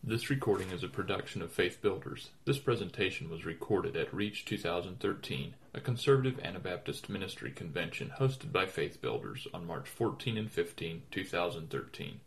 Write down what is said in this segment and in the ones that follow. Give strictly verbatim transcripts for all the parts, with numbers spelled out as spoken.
This recording is a production of Faith Builders. This presentation was recorded at Reach two thousand thirteen, a conservative Anabaptist ministry convention hosted by Faith Builders on March fourteenth and fifteenth, two thousand thirteen.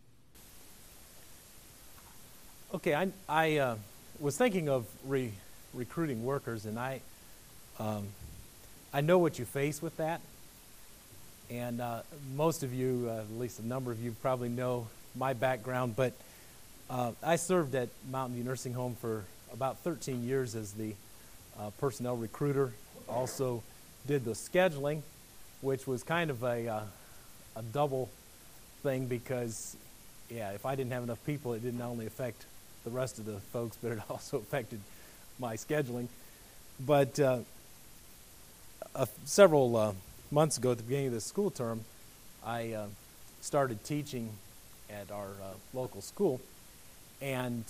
Okay, I, I uh, was thinking of re- recruiting workers, and I um, I know what you face with that. And uh, most of you, uh, at least a number of you, probably know my background, but Uh, I served at Mountain View Nursing Home for about thirteen years as the uh, personnel recruiter. Also did the scheduling, which was kind of a uh, a double thing because, yeah, if I didn't have enough people, it didn't only affect the rest of the folks, but it also affected my scheduling. But uh, uh, several uh, months ago, at the beginning of the school term, I uh, started teaching at our uh, local school, and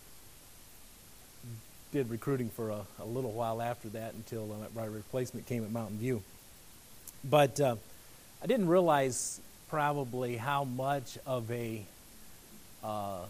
did recruiting for a, a little while after that until uh, my replacement came at Mountain View. But uh, I didn't realize probably how much of a uh,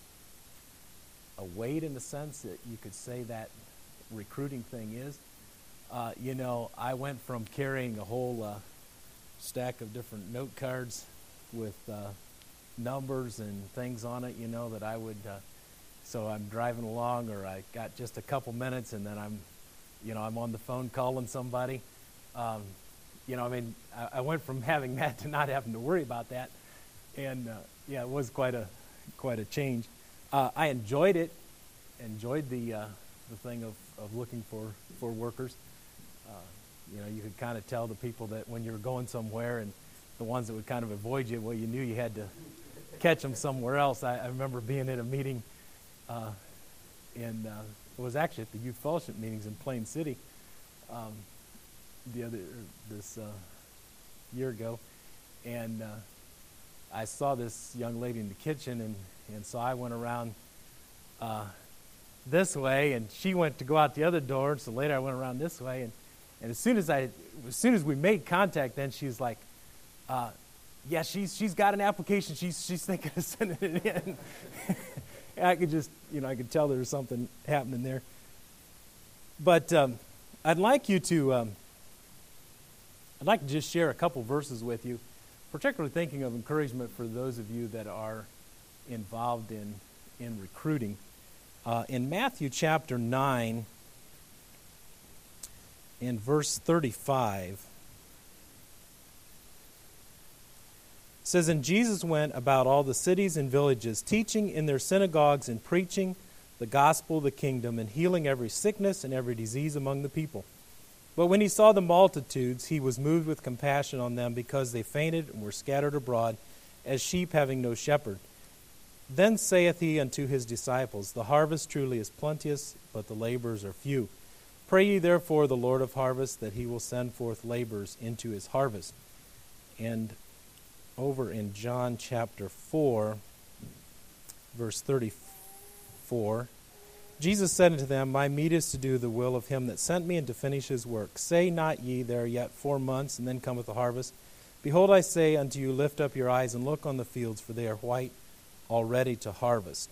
a weight, in the sense that you could say that recruiting thing is. Uh, you know, I went from carrying a whole uh, stack of different note cards with uh, numbers and things on it, you know, that I would, uh, so I'm driving along, or I got just a couple minutes, and then I'm, you know, I'm on the phone calling somebody. Um, you know, I mean, I, I went from having that to not having to worry about that, and uh, yeah, it was quite a, quite a change. Uh, I enjoyed it, enjoyed the uh, the thing of, of looking for for workers. Uh, you know, you could kind of tell the people that when you were going somewhere, and the ones that would kind of avoid you, well, you knew you had to catch them somewhere else. I, I remember being at a meeting, uh, in uh, it was actually at the youth fellowship meetings in Plain City, um, the other this uh, year ago, and uh, I saw this young lady in the kitchen, and, and so I went around uh, this way, and she went to go out the other door. So later I went around this way, and, and as soon as I as soon as we made contact, then she was like, Uh, yeah, she's she's got an application. She's she's thinking of sending it in. I could just, you know, I could tell there was something happening there. But um, I'd like you to, um, I'd like to just share a couple verses with you, particularly thinking of encouragement for those of you that are involved in in recruiting. Uh, in Matthew chapter nine, in verse thirty-five. It says, "And Jesus went about all the cities and villages, teaching in their synagogues and preaching the gospel of the kingdom, and healing every sickness and every disease among the people. But when he saw the multitudes, he was moved with compassion on them, because they fainted and were scattered abroad, as sheep having no shepherd. Then saith he unto his disciples, The harvest truly is plenteous, but the laborers are few. Pray ye therefore the Lord of harvest, that he will send forth laborers into his harvest." And over in John chapter four, verse thirty-four, Jesus said unto them, My meat is to do the will of him that sent me, and to finish his work. Say not ye, There are yet four months, and then cometh the harvest? Behold, I say unto you, Lift up your eyes, and look on the fields, for they are white already to harvest.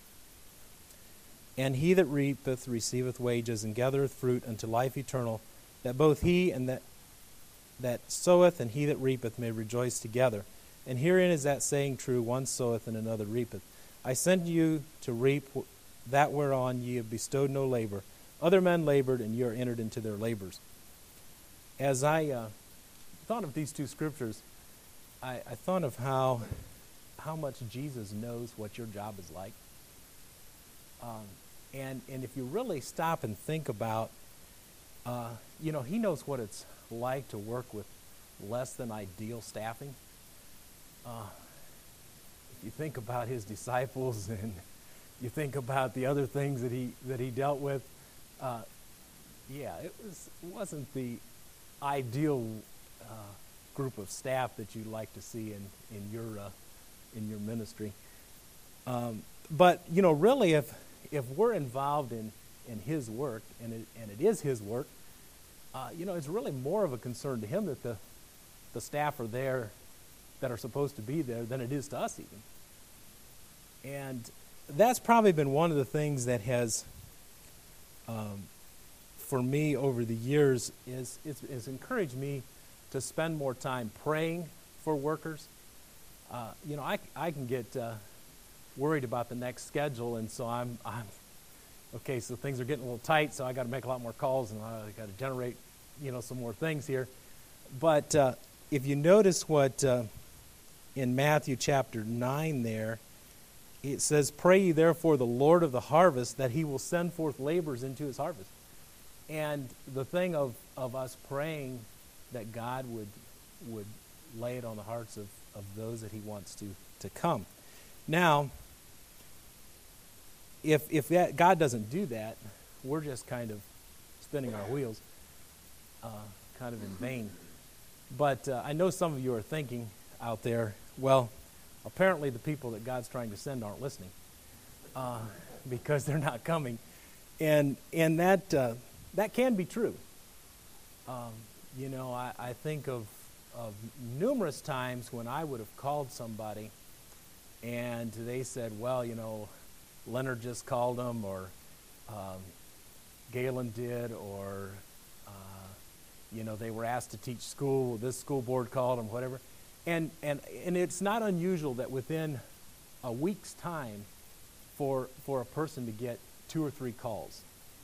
And he that reapeth receiveth wages, and gathereth fruit unto life eternal, that both he and that that soweth and he that reapeth may rejoice together. And herein is that saying true, One soweth and another reapeth. I send you to reap that whereon ye have bestowed no labor. Other men labored, and ye are entered into their labors." As I uh, thought of these two scriptures, I, I thought of how how much Jesus knows what your job is like. Um, and, and if you really stop and think about, uh, you know, he knows what it's like to work with less than ideal staffing. Uh, if you think about his disciples, and you think about the other things that he that he dealt with, uh, yeah, it was it wasn't the ideal uh, group of staff that you'd like to see in in your uh, in your ministry. Um, but you know, really, if if we're involved in in his work, and it and it is his work. Uh, you know, it's really more of a concern to him that the the staff are there that are supposed to be there than it is to us even. And that's probably been one of the things that has, um, for me over the years, is it's, it's encouraged me to spend more time praying for workers. Uh, you know, I, I can get uh, worried about the next schedule, and so I'm, I'm okay, so things are getting a little tight, so I got to make a lot more calls, and I got to generate, you know, some more things here. But uh, if you notice what uh, in Matthew chapter nine there, it says, "Pray ye therefore the Lord of the harvest, that he will send forth laborers into his harvest." And the thing of, of us praying that God would would lay it on the hearts of, of those that he wants to, to come. Now, if if that God doesn't do that, we're just kind of spinning our wheels, uh, kind of in vain. But uh, I know some of you are thinking out there, well, apparently the people that God's trying to send aren't listening uh, because they're not coming. And and that uh, that can be true. Um, you know, I, I think of, of numerous times when I would have called somebody and they said, well, you know, Leonard just called them, or um, Galen did, or, uh, you know, they were asked to teach school, this school board called them, whatever. And, and, and it's not unusual that within a week's time for, for a person to get two or three calls.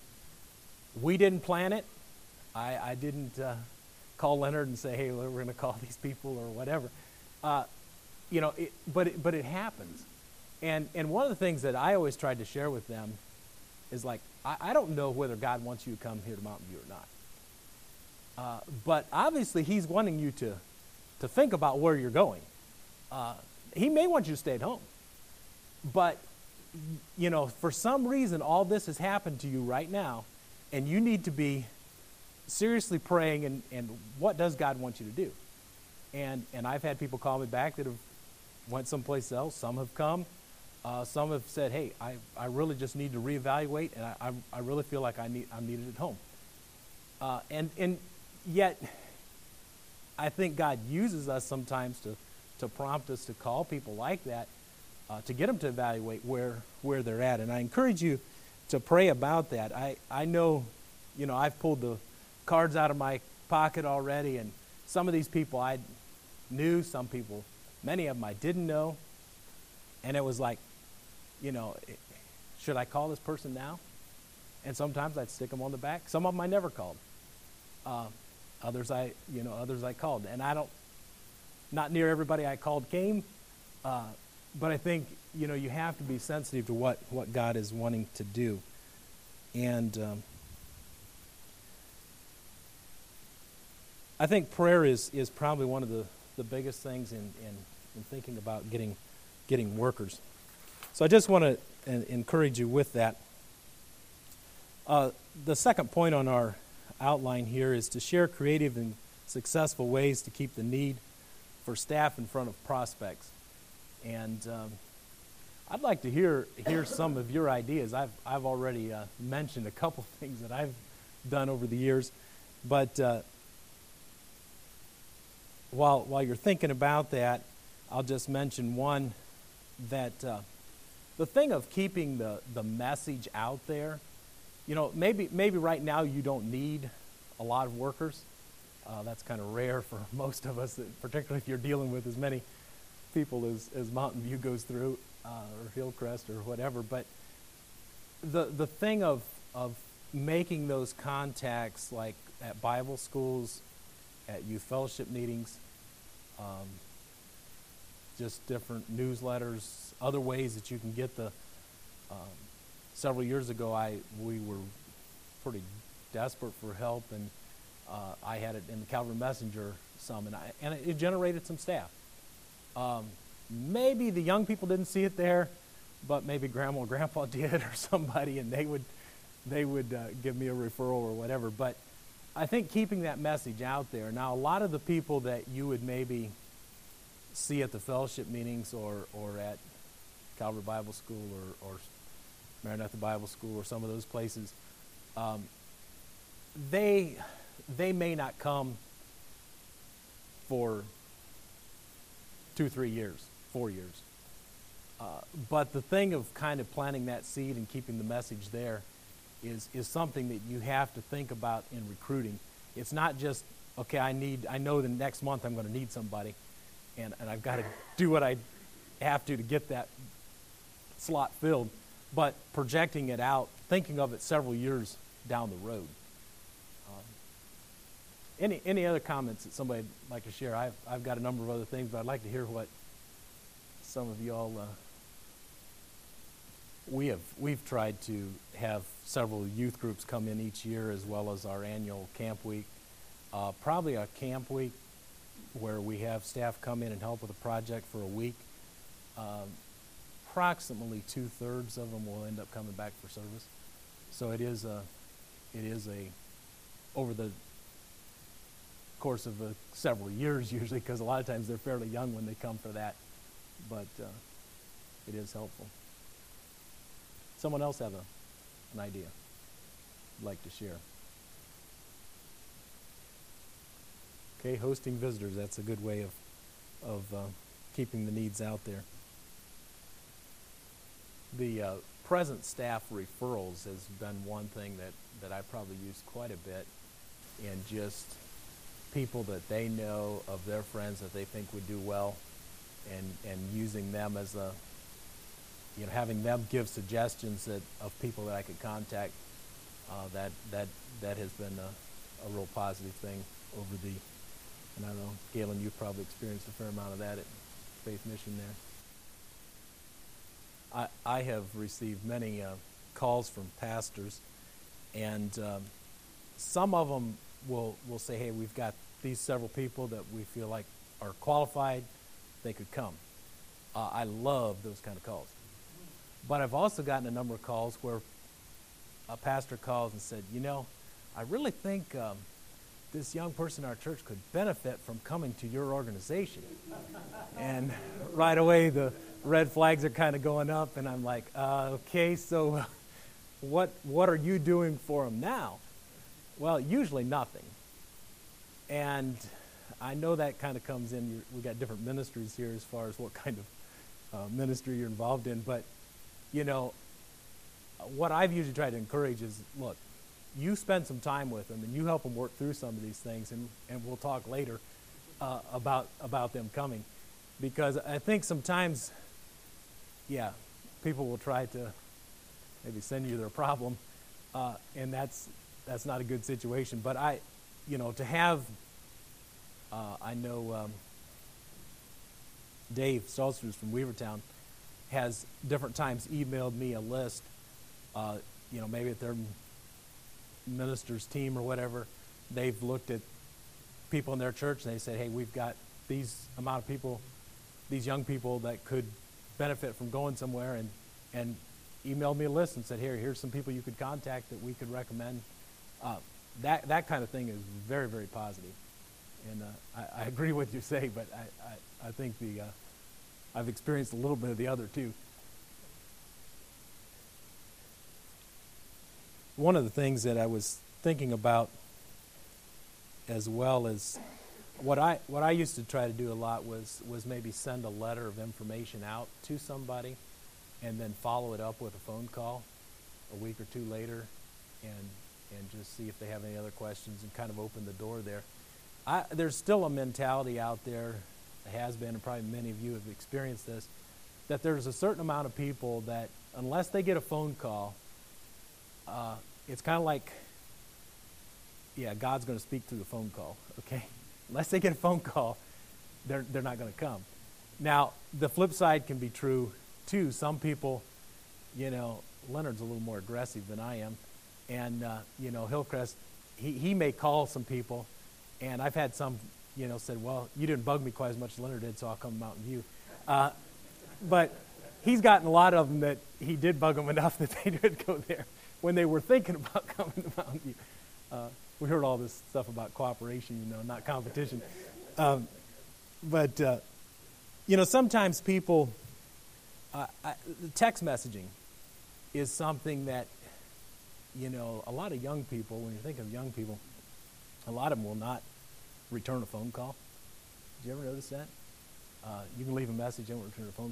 We didn't plan it. I, I didn't uh, call Leonard and say, hey, we're going to call these people or whatever. Uh, you know, it, but, it, but it happens. And and one of the things that I always tried to share with them is like, I, I don't know whether God wants you to come here to Mountain View or not. Uh, but obviously he's wanting you to, to think about where you're going. Uh, he may want you to stay at home. But, you know, for some reason, all this has happened to you right now, and you need to be seriously praying, and, and what does God want you to do? And and I've had people call me back that have went someplace else. Some have come. Uh, some have said, hey, I, I really just need to reevaluate, and I, I, I really feel like I need, I'm needed at home. Uh, and, and yet, I think God uses us sometimes to, to prompt us to call people like that, uh, to get them to evaluate where, where they're at. And I encourage you to pray about that. I, I know, you know, I've pulled the cards out of my pocket already, and some of these people I knew, some people, many of them I didn't know. And it was like, you know, should I call this person now? And sometimes I'd stick them on the back. Some of them I never called. Uh, others I, you know, others I called. And I don't, not near everybody I called came. Uh, but I think, you know, you have to be sensitive to what, what God is wanting to do. And um, I think prayer is, is probably one of the, the biggest things in, in, in thinking about getting getting workers. So I just want to uh, encourage you with that. Uh, the second point on our outline here is to share creative and successful ways to keep the need for staff in front of prospects. And um, I'd like to hear hear some of your ideas. I've I've already uh, mentioned a couple things that I've done over the years, but uh, while while you're thinking about that, I'll just mention one. That uh, the thing of keeping the, the message out there, you know, maybe maybe right now you don't need a lot of workers. Uh, that's kind of rare for most of us, particularly if you're dealing with as many people as, as Mountain View goes through, uh, or Hillcrest or whatever. But the the thing of of making those contacts, like at Bible schools, at youth fellowship meetings, um, just different newsletters, other ways that you can get the. Um, several years ago, I we were pretty desperate for help, and uh, I had it in the Calvary Messenger some, and, I, and it generated some staff. Um, maybe the young people didn't see it there, but maybe Grandma or Grandpa did, or somebody, and they would they would uh, give me a referral or whatever. But I think keeping that message out there. Now, a lot of the people that you would maybe see at the fellowship meetings or, or at Calvary Bible School or, or Maranatha Bible School or some of those places, um, they they may not come for two, three years, four years. Uh, but the thing of kind of planting that seed and keeping the message there is is something that you have to think about in recruiting. It's not just, okay, I need, I know the next month I'm going to need somebody, and, and I've got to do what I have to to get that slot filled, but projecting it out, thinking of it several years down the road. Um, any any other comments that somebody'd like to share? I've, I've got a number of other things, but I'd like to hear what some of y'all, uh, we have, we've tried to have several youth groups come in each year, as well as our annual camp week. Uh, probably a camp week where we have staff come in and help with a project for a week. Um, approximately two-thirds of them will end up coming back for service. So it is a, it is a, over the course of a, several years usually, because a lot of times they're fairly young when they come for that, but uh, it is helpful. Someone else have a, an idea I'd like to share? Okay, hosting visitors, that's a good way of, of uh, keeping the needs out there. The uh, present staff referrals has been one thing that, that I probably used quite a bit, and just people that they know of their friends that they think would do well, and, and using them as a, you know, having them give suggestions that of people that I could contact. Uh, that that that has been a, a real positive thing over the, and I don't know, Galen, you've probably experienced a fair amount of that at Faith Mission there. I, I have received many uh, calls from pastors, and um, some of them will, will say, hey, we've got these several people that we feel like are qualified, they could come. Uh, I love those kind of calls. But I've also gotten a number of calls where a pastor calls and said, you know, I really think um, this young person in our church could benefit from coming to your organization. And right away the red flags are kind of going up, and I'm like, uh, okay, so what what are you doing for them now? Well, usually nothing. And I know that kind of comes in, we've got different ministries here as far as what kind of uh, ministry you're involved in, but you know, what I've usually tried to encourage is, look, you spend some time with them and you help them work through some of these things, and, and we'll talk later uh, about about them coming. Because I think sometimes, yeah, people will try to maybe send you their problem, uh, and that's that's not a good situation. But I, you know, to have, uh, I know um, Dave Stolzfus from Weavertown has different times emailed me a list, uh, you know, maybe at their minister's team or whatever, they've looked at people in their church and they said, hey, we've got these amount of people, these young people that could benefit from going somewhere, and, and emailed me a list and said, here, here's some people you could contact that we could recommend. Uh, that that kind of thing is very, very positive. And uh, I, I agree with you say, but I, I, I think the... Uh, I've experienced a little bit of the other too. One of the things that I was thinking about, as well as what I what I used to try to do a lot was was maybe send a letter of information out to somebody, and then follow it up with a phone call a week or two later, and and just see if they have any other questions, and kind of open the door there. I, there's still a mentality out there, has been, and probably many of you have experienced this, that there's a certain amount of people that unless they get a phone call, uh, it's kind of like, yeah, God's going to speak through the phone call, okay? Unless they get a phone call, they're they're not going to come. Now, the flip side can be true, too. Some people, you know, Leonard's a little more aggressive than I am, and, uh, you know, Hillcrest, he, he may call some people, and I've had some, you know, said, well, you didn't bug me quite as much as Leonard did, so I'll come to Mountain View. Uh, but he's gotten a lot of them that he did bug them enough that they did go there when they were thinking about coming to Mountain View. Uh, we heard all this stuff about cooperation, you know, not competition. Um, but, uh, you know, sometimes people, uh, I, text messaging is something that, you know, a lot of young people, when you think of young people, a lot of them will not return a phone call. Did you ever notice that? Uh, you can leave a message, they won't return a phone call.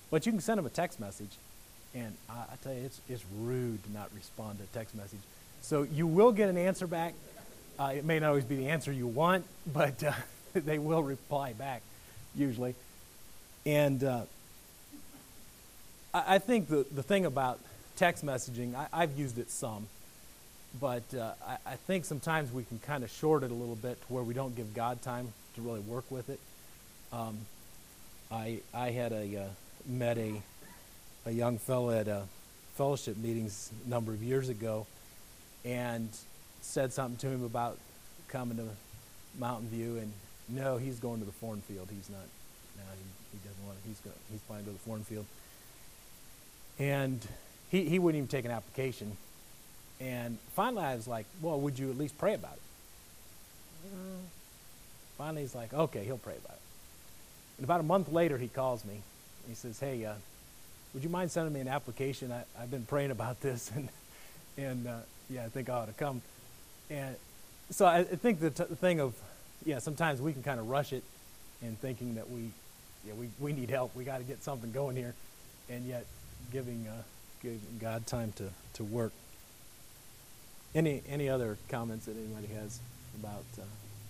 But you can send them a text message, and I, I tell you, it's it's rude to not respond to a text message. So you will get an answer back. Uh, it may not always be the answer you want, but uh, they will reply back, usually. And uh, I, I think the, the thing about text messaging, I, I've used it some, but uh, I, I think sometimes we can kind of short it a little bit to where we don't give God time to really work with it. Um, I I had a uh, met a a young fellow at a fellowship meetings a number of years ago, and said something to him about coming to Mountain View, and no, he's going to the Foreign Field. He's not. No, he, he doesn't want to. He's going. He's planning to go to the Foreign Field, and he he wouldn't even take an application. And finally, I was like, "Well, would you at least pray about it?" Uh, finally, he's like, "Okay, he'll pray about it." And about a month later, he calls me. He says, "Hey, uh, would you mind sending me an application? I, I've been praying about this, and and uh, yeah, I think I ought to come." And so I, I think the, t- the thing of, yeah, sometimes we can kind of rush it in thinking that we, yeah, we, we need help. We got to get something going here, and yet giving uh, giving God time to, to work. Any any other comments that anybody has about? Uh,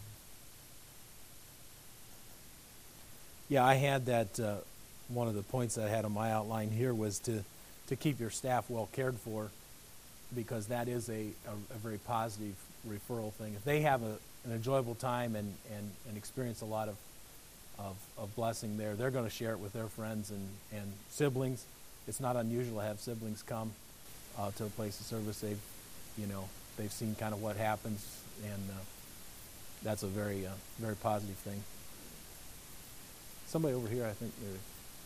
yeah, I had that. Uh, one of the points that I had on my outline here was to to keep your staff well cared for, because that is a, a, a very positive referral thing. If they have a, an enjoyable time and, and, and experience a lot of, of, of blessing there, they're going to share it with their friends and, and siblings. It's not unusual to have siblings come uh, to a place of service. They've, you know, they've seen kind of what happens, and uh, that's a very, uh, very positive thing. Somebody over here, I think, they're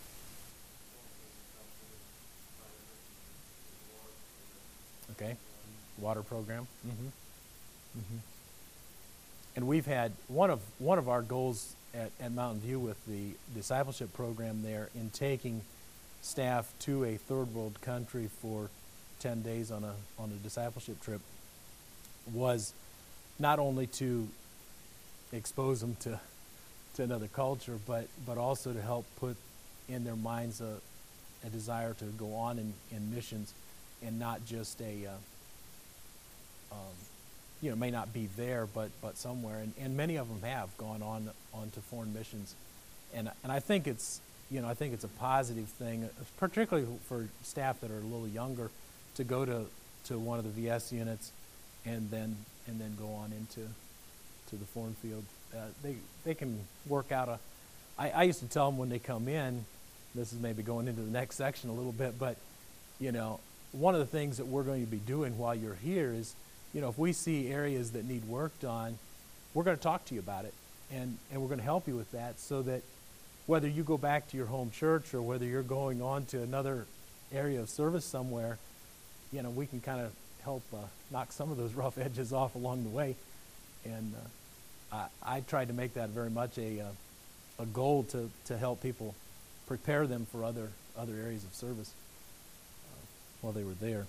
okay, water program. Mm-hmm. Mm-hmm. And we've had one of one of our goals at, at Mountain View with the discipleship program there, in taking staff to a third world country for ten days on a on a discipleship trip, was not only to expose them to to another culture, but but also to help put in their minds a, a desire to go on in, in missions, and not just a, uh, um, you know, may not be there, but but somewhere. And, and many of them have gone on on to foreign missions, and and I think it's you know I think it's a positive thing, particularly for staff that are a little younger, to go to, to one of the V S units, and then and then go on into to the foreign field. Uh, they they can work out a. I, I used to tell them when they come in, this is maybe going into the next section a little bit, but you know. One of the things that we're going to be doing while you're here is, you know, if we see areas that need worked on, we're going to talk to you about it, and, and we're going to help you with that, so that whether you go back to your home church or whether you're going on to another area of service somewhere, you know, we can kind of help uh, knock some of those rough edges off along the way. And uh, I, I tried to make that very much a, uh, a goal to, to help people prepare them for other, other areas of service while they were there.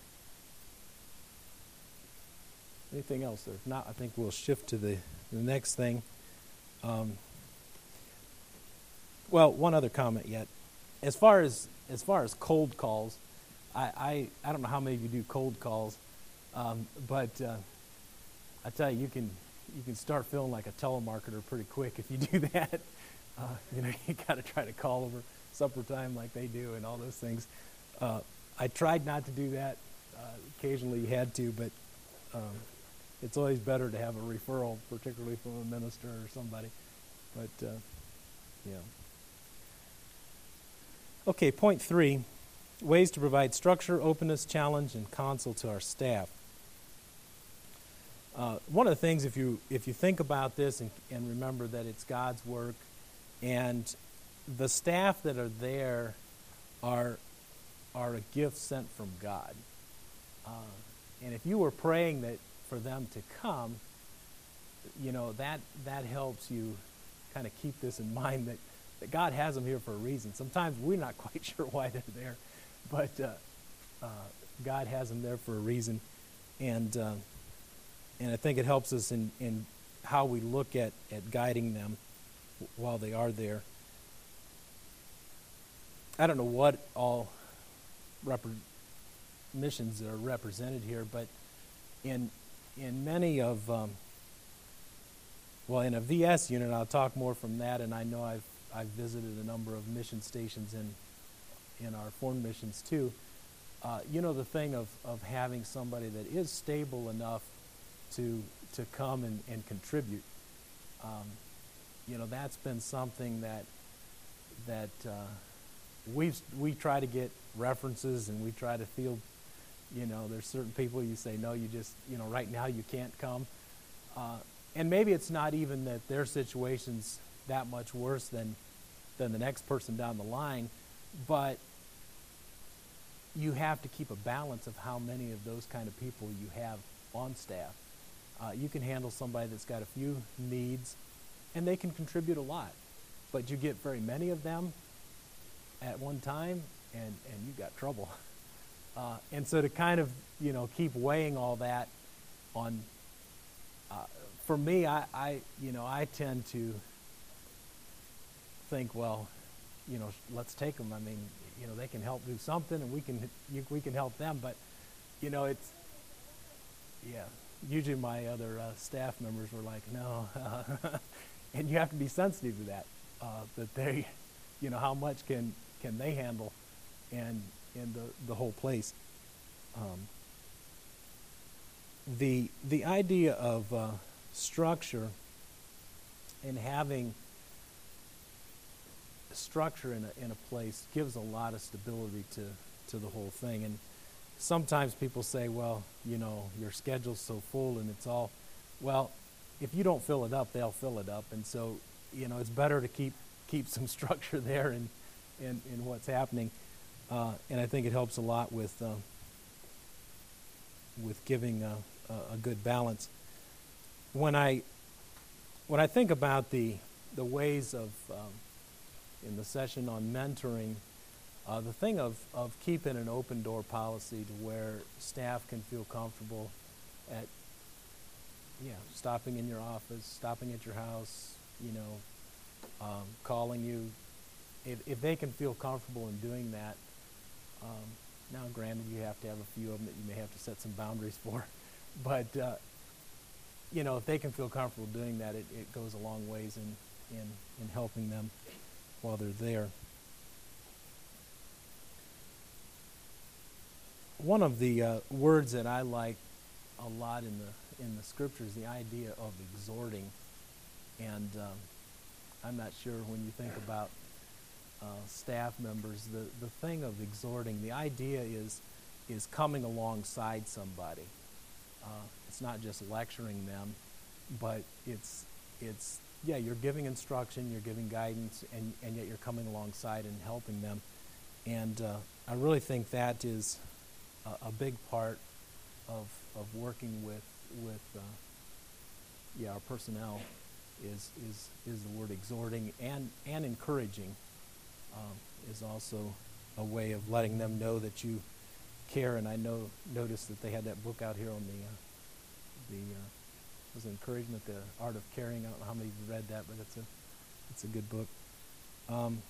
Anything else there? If not, I think we'll shift to the, the next thing. Um, well, one other comment yet. As far as as far as cold calls, I I, I don't know how many of you do cold calls, um, but uh, I tell you, you can you can start feeling like a telemarketer pretty quick if you do that. Uh, you know, you got to try to call over supper time like they do and all those things. Uh, I tried not to do that. Uh, occasionally you had to, but um, it's always better to have a referral, particularly from a minister or somebody. But, uh, yeah. Okay, point three, ways to provide structure, openness, challenge, and counsel to our staff. Uh, one of the things, if you if you think about this and, and remember that it's God's work, and the staff that are there are are a gift sent from God. Uh, and if you were praying that for them to come, you know, that that helps you kind of keep this in mind, that, that God has them here for a reason. Sometimes we're not quite sure why they're there, but uh, uh, God has them there for a reason. And uh, and I think it helps us in, in how we look at, at guiding them while they are there. I don't know what all rep- missions are represented here, but in in many of um, well, in a V S unit, I'll talk more from that, and I know I've I've visited a number of mission stations in in our foreign missions too. Uh, you know, the thing of, of having somebody that is stable enough to to come and, and contribute. Um, you know, that's been something that that uh, we we try to get references, and we try to field. You know, there's certain people you say, no, you just, you know, right now you can't come. Uh, and maybe it's not even that their situation's that much worse than than the next person down the line, but you have to keep a balance of how many of those kind of people you have on staff. Uh, you can handle somebody that's got a few needs, and they can contribute a lot, but you get very many of them at one time, and, and you've got trouble. Uh, and so to kind of, you know, keep weighing all that on, uh, for me, I, I, you know, I tend to think, well, you know, let's take them. I mean, you know, they can help do something, and we can you, we can help them. But, you know, it's, yeah. Usually my other uh, staff members were like, no, uh, and you have to be sensitive to that. Uh, that they, you know, how much can can they handle, and in the the whole place. Um, the the idea of uh, structure and having structure in a in a place gives a lot of stability to to the whole thing. And sometimes people say, well, you know, your schedule's so full and it's all, well, if you don't fill it up, they'll fill it up. And so, you know, it's better to keep keep some structure there in in, in what's happening. Uh, and I think it helps a lot with uh, with giving a, a good balance. When I when I think about the the ways of um, in the session on mentoring, uh, the thing of, of keeping an open door policy to where staff can feel comfortable at yeah stopping in your office, stopping at your house, you know, um, calling you. If if they can feel comfortable in doing that. Um, now, granted, you have to have a few of them that you may have to set some boundaries for, but uh, you know, if they can feel comfortable doing that, it, it goes a long ways in, in in helping them while they're there. One of the uh, words that I like a lot in the in the scriptures, the idea of exhorting, and um, I'm not sure when you think about Uh, staff members, the, the thing of exhorting, the idea is is coming alongside somebody. Uh, it's not just lecturing them, but it's it's yeah, you're giving instruction, you're giving guidance, and, and yet you're coming alongside and helping them. And uh, I really think that is a, a big part of of working with with uh, yeah our personnel is is is the word exhorting and and encouraging. Um, is also a way of letting them know that you care. And I know noticed that they had that book out here on the uh, the uh, was it encouragement, the art of caring. I don't know how many of you read that, but it's a it's a good book. Um,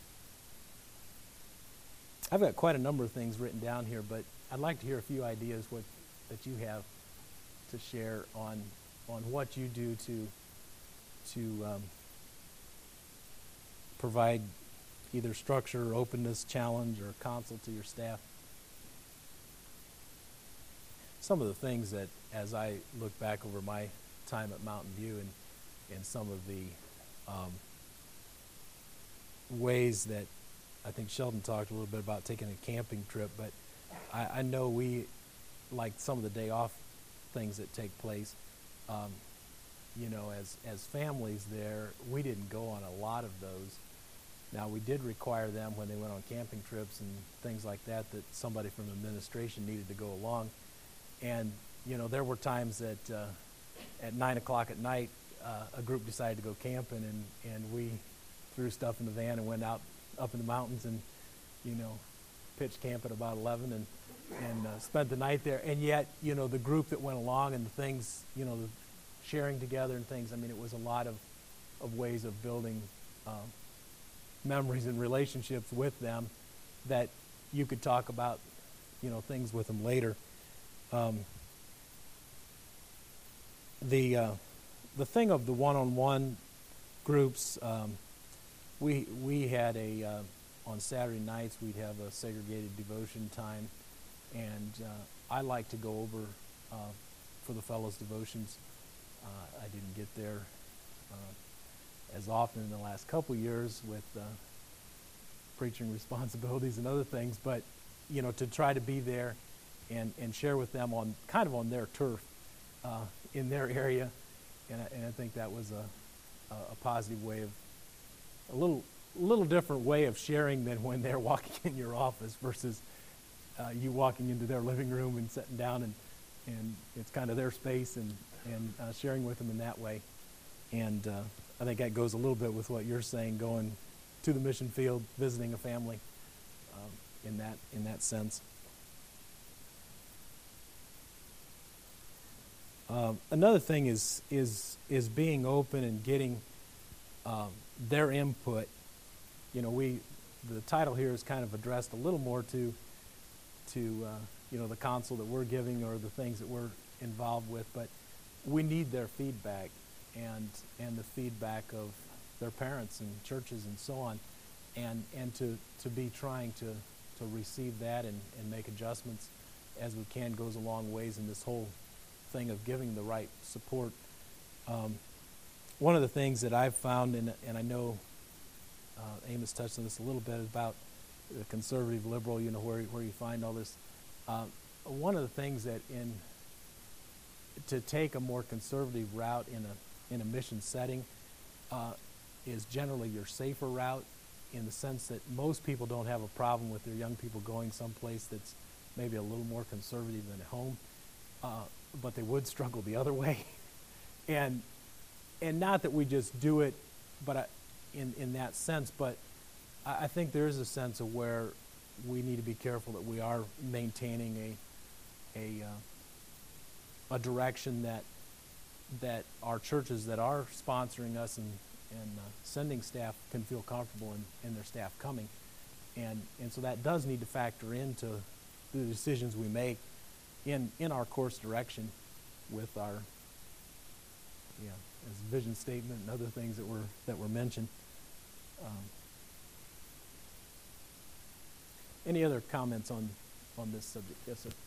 I've got quite a number of things written down here, but I'd like to hear a few ideas what that you have to share on on what you do to to um, provide either structure, openness, challenge, or counsel to your staff. Some of the things that, as I look back over my time at Mountain View and, and some of the um, ways that I think Sheldon talked a little bit about taking a camping trip, but I, I know we, like some of the day off things that take place, um, you know, as, as families there, we didn't go on a lot of those. Now, we did require them when they went on camping trips and things like that, that somebody from administration needed to go along. And, you know, there were times that uh, at nine o'clock at night, uh, a group decided to go camping, and, and we threw stuff in the van and went out up in the mountains and, you know, pitched camp at about eleven and, and uh, spent the night there. And yet, you know, the group that went along and the things, you know, the sharing together and things, I mean, it was a lot of, of ways of building um, memories and relationships with them. that you could talk about, you know, things with them later. Um, the uh, the thing of the one-on-one groups, um, we we had a uh, on Saturday nights we'd have a segregated devotion time, and uh, I like to go over uh, for the fellows' devotions. Uh, I didn't get there uh, as often in the last couple years with uh, preaching responsibilities and other things, but you know, to try to be there and, and share with them on kind of on their turf uh, in their area, and I, and I think that was a, a a positive way of a little little different way of sharing than when they're walking in your office versus uh, you walking into their living room and sitting down and and it's kind of their space and and uh, sharing with them in that way. And uh, I think that goes a little bit with what you're saying, going to the mission field, visiting a family um, in that in that sense. Um, another thing is is is being open and getting um, their input. You know, we the title here is kind of addressed a little more to to uh, you know, the counsel that we're giving or the things that we're involved with, but we need their feedback and and the feedback of their parents and churches and so on, and and to to be trying to to receive that and and make adjustments as we can goes a long ways in this whole thing of giving the right support. Um, one of the things that I've found, and, and I know uh, Amos touched on this a little bit about the conservative liberal, you know, where where you find all this. Uh, one of the things that in to take a more conservative route in a in a mission setting uh, is generally your safer route, in the sense that most people don't have a problem with their young people going someplace that's maybe a little more conservative than at home. Uh, but they would struggle the other way, and and not that we just do it, but I, in in that sense. But I, I think there is a sense of where we need to be careful that we are maintaining a a uh, a direction that that our churches that are sponsoring us and and uh, sending staff can feel comfortable in, in their staff coming, and and so that does need to factor into the decisions we make in in our course direction with our, you know, as vision statement and other things that were that were mentioned. Um, any other comments on on this subject? Yes, sir.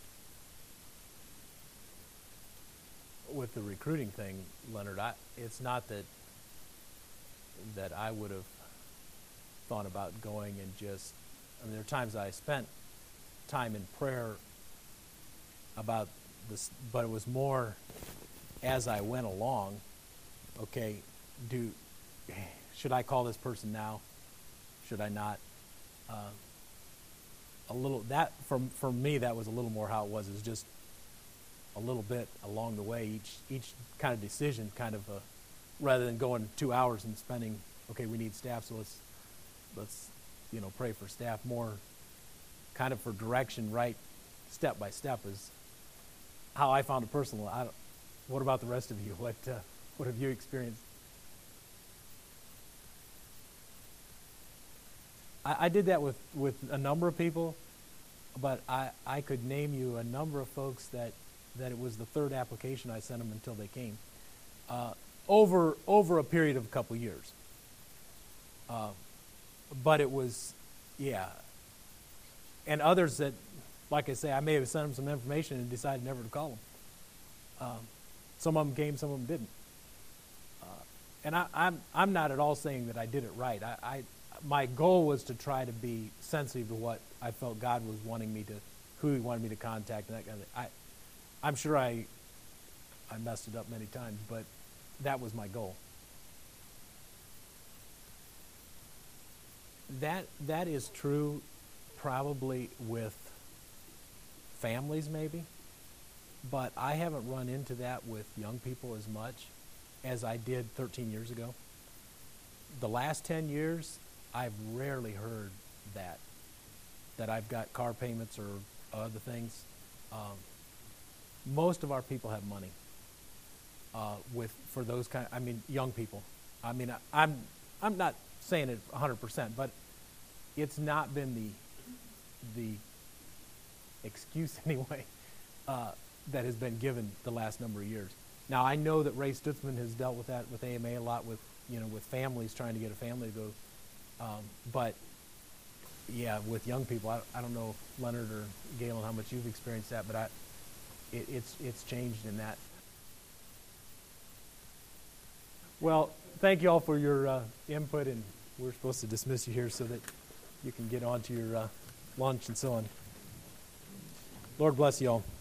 With the recruiting thing, Leonard, I, it's not that that I would have thought about going and just. I mean, there are times I spent time in prayer about this, but it was more as I went along. Okay, do should I call this person now? Should I not? Uh, a little that for for me that was a little more how it was. Is just a little bit along the way. Each each kind of decision, kind of a, rather than going two hours and spending. Okay, we need staff, so let's let's you know pray for staff. More kind of for direction, right, step by step is how I found it personal. I don't, what about the rest of you? What uh, what have you experienced? I, I did that with, with a number of people, but I, I could name you a number of folks that, that it was the third application I sent them until they came, uh, over over a period of a couple years. Uh, but it was, yeah. And others that, like I say, I may have sent them some information and decided never to call them. Um, some of them came, some of them didn't. Uh, and I, I'm I'm not at all saying that I did it right. I, I my goal was to try to be sensitive to what I felt God was wanting me to, who He wanted me to contact, and that kind of thing. I, I'm sure I I messed it up many times, but that was my goal. That that is true, probably with families maybe, but I haven't run into that with young people as much as I did thirteen years ago. The last ten years, I've rarely heard that, that I've got car payments or other things. Um, most of our people have money uh, with for those kind of, I mean, young people. I mean, I, I'm I'm not saying it one hundred percent, but it's not been the the excuse anyway uh, that has been given the last number of years. Now I know that Ray Stutzman has dealt with that with A M A a lot, with you know with families trying to get a family to go, um, but yeah, with young people, I, I don't know if Leonard or Galen how much you've experienced that, but I, it, it's it's changed in that. Well, thank you all for your uh, input, and we're supposed to dismiss you here so that you can get on to your uh, lunch and so on. Lord bless you all.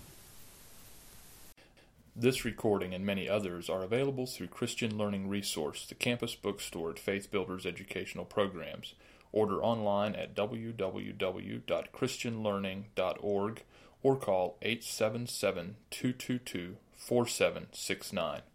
This recording and many others are available through Christian Learning Resource, the campus bookstore at Faith Builders Educational Programs. Order online at w w w dot christian learning dot org or call eight seven seven, two two two, four seven six nine.